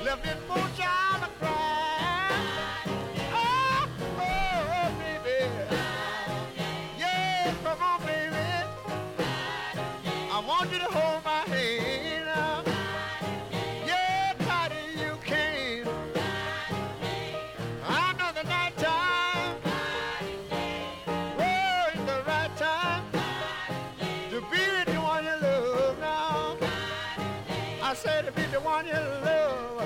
left this poor child a cry. Oh, oh, baby. Yeah, come on, baby. I want you to hold my hand now. Yeah, tighter you can. I know the night time. Oh, it's the right time to be with the one you love now. I said to be the one you love.